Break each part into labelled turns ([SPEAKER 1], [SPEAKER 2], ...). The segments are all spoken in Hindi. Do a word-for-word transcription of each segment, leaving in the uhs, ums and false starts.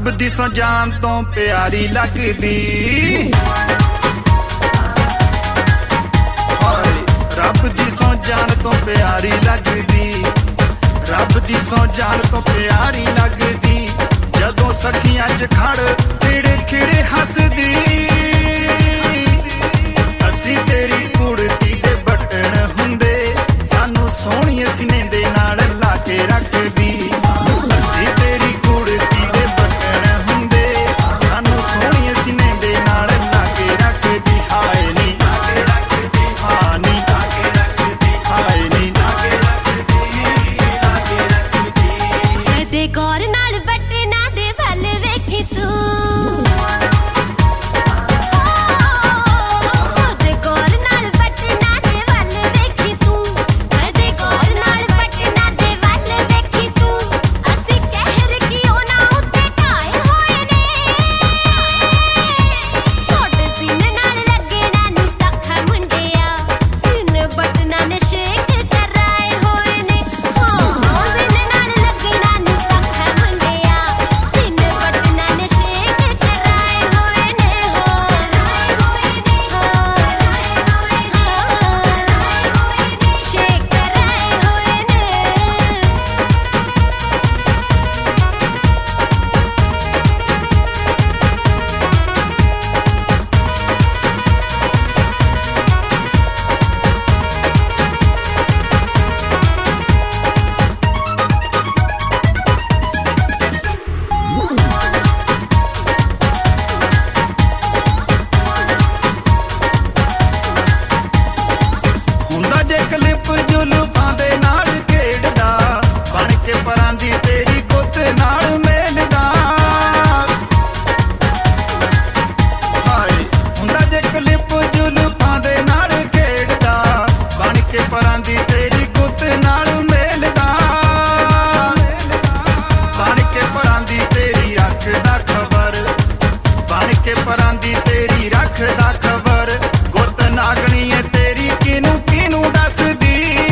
[SPEAKER 1] रब दी सौ जान तो प्यारी लगदी, रब दी सौ जान तो प्यारी लगदी, रब दी सौ जान तो प्यारी लगदी। जदों सखियां च खड़ खिड़े खिड़े हसदी, असी तेरी कुड़ती दे बटन हुंदे, सानू सोहणिए सीने दे नाल ला के रखदी। असी तेरी कुड़ती दे बटन हुंदे, सानू सोहणिए सीने दे नाल ला के रखदी। हाय नी हाय नी हाय नी
[SPEAKER 2] कदे गौर नाल बटना दे वल वेखी तू, कदे गौर नाल बटना दे वल वेखी तू, कदे गौर नाल बटना दे वल वेखी तू। असी कहर कियों ना उत्ते ढाए होए ने, सोडे सीने नाल लगना नी सखा मुंडिया, सीने बटना ने शेक कराए होए ने। हां सीने नाल लगना नी सखा मुंडिया, सीने बटना ने शेक कराए होए ने। हो राए होए ने, हो राए होए ने, शेक कराए होए ने।
[SPEAKER 1] हुंदा जे क्लिप जुल्फां दे नाल खेड़दा, बन के परां दी तेरी गुੱਤ नाल मेलदा। हाय हुंदा जे क्लिप जुल्फां दे नाल खेड़दा, बन के परां दी तेरी गुੱਤ नाल मेलदा। बन के परां दी तेरी रखदा खबर, बन के परां दी तेरी रखदा खबर। गुੱਤ नागणीए तेरी किनू किनू दसदी,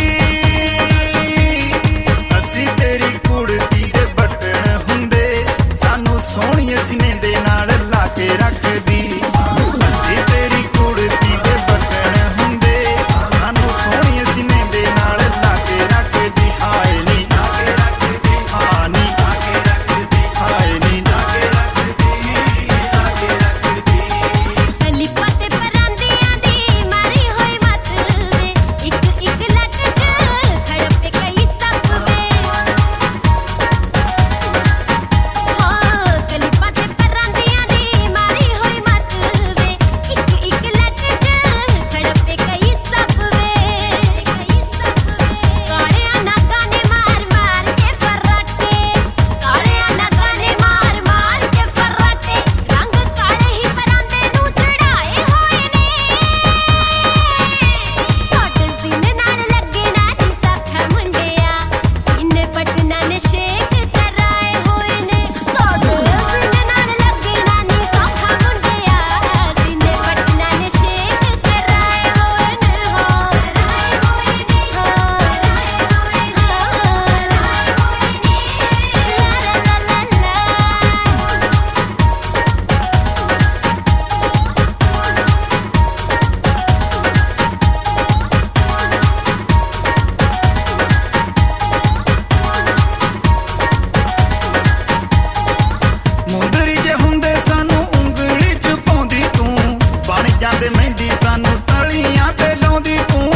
[SPEAKER 1] असी तेरी कुड़ती दे बटन हुंदे, सानू सोहणिए सीने दे नाल ला के रखदी। असी तेरी कुड़ती दे बटन हुंदे, सानू सोहणिए सीने दे नाल ला के रखदी। हाय नी हाय नी हाय नी
[SPEAKER 2] लिपां ते परांदियां दी मारी होई मत वे, इक इक लट च खड़पे कई सप वे। हां लिपां ते परांदियां दी मारी होई मत वे, इक इक लट च खड़पे कई सप वे। कालियां नागां ने मार मार के फराटे, कालियां नागां ने मार मार के फराटे। रंग काले ही परांदे नू चढ़ाए होए ने, सोडे सीने नाल लगना नी सखा मुंडिया, सीने बटना ने शेक कराए होए ने। सोडे सीने नाल लगना नी सखा मुंडिया, सीने बटना ने शेक कराए होए ने। हो राए होए ने, हो राए होए ने, हो राए होए ने। ला ला ला ला
[SPEAKER 1] मुंदरी जे हुंदे सानू उंगली च पाउंदी तू, बन जांदे मेहंदी सानू तलियां ते लाउंदी तू।